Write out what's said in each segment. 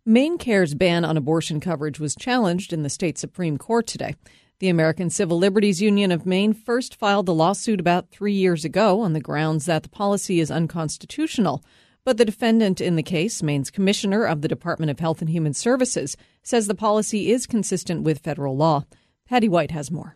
MaineCare's ban on abortion coverage was challenged in the state Supreme Court today. The American Civil Liberties Union of Maine first filed the lawsuit about 3 years ago on the grounds that the policy is unconstitutional. But the defendant in the case, Maine's Commissioner of the Department of Health and Human Services, says the policy is consistent with federal law. Patty White has more.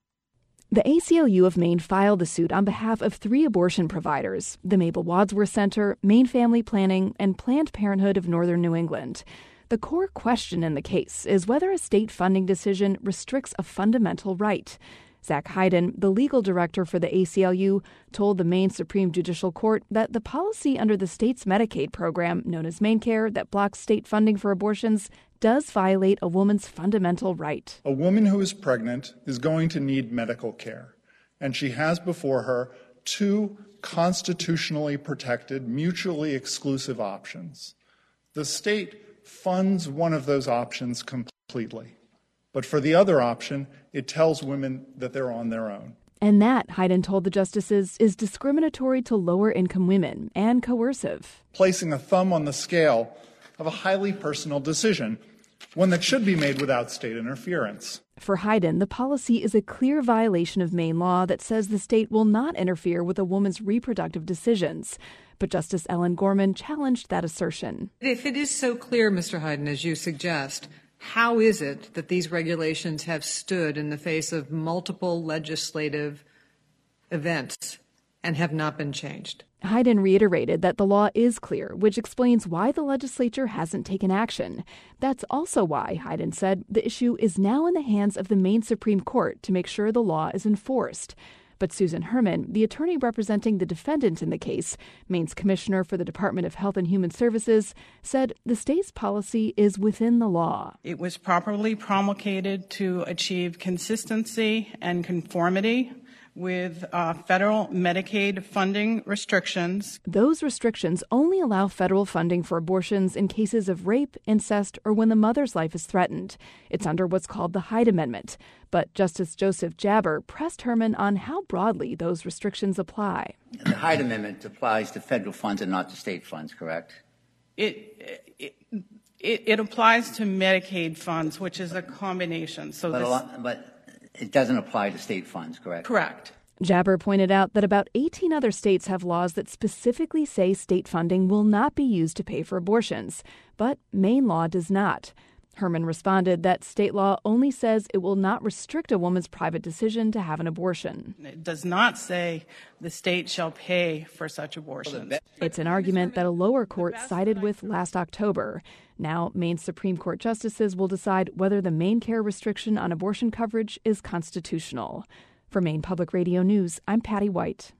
The ACLU of Maine filed the suit on behalf of 3 abortion providers, the Mabel Wadsworth Center, Maine Family Planning, and Planned Parenthood of Northern New England. The core question in the case is whether a state funding decision restricts a fundamental right. Zach Hayden, the legal director for the ACLU, told the Maine Supreme Judicial Court that the policy under the state's Medicaid program, known as MaineCare, that blocks state funding for abortions, does violate a woman's fundamental right. A woman who is pregnant is going to need medical care, and she has before her 2 constitutionally protected, mutually exclusive options. The state funds one of those options completely. But for the other option, it tells women that they're on their own. And that, Hayden told the justices, is discriminatory to lower-income women and coercive. Placing a thumb on the scale of a highly personal decision, one that should be made without state interference. For Hayden, the policy is a clear violation of Maine law that says the state will not interfere with a woman's reproductive decisions. But Justice Ellen Gorman challenged that assertion. If it is so clear, Mr. Hayden, as you suggest, how is it that these regulations have stood in the face of multiple legislative events and have not been changed? Hayden reiterated that the law is clear, which explains why the legislature hasn't taken action. That's also why, Hayden said, the issue is now in the hands of the Maine Supreme Court to make sure the law is enforced. But Susan Herman, the attorney representing the defendant in the case, Maine's Commissioner for the Department of Health and Human Services, said the state's policy is within the law. It was properly promulgated to achieve consistency and conformity with federal Medicaid funding restrictions. Those restrictions only allow federal funding for abortions in cases of rape, incest, or when the mother's life is threatened. It's under what's called the Hyde Amendment. But Justice Joseph Jabber pressed Herman on how broadly those restrictions apply. The Hyde Amendment applies to federal funds and not to state funds, correct? It applies to Medicaid funds, which is a combination. But it doesn't apply to state funds, correct? Correct. Jabber pointed out that about 18 other states have laws that specifically say state funding will not be used to pay for abortions, but Maine law does not. Herman responded that state law only says it will not restrict a woman's private decision to have an abortion. It does not say the state shall pay for such abortions. It's an argument that a lower court sided with last October. Now, Maine Supreme Court justices will decide whether the MaineCare restriction on abortion coverage is constitutional. For Maine Public Radio News, I'm Patty White.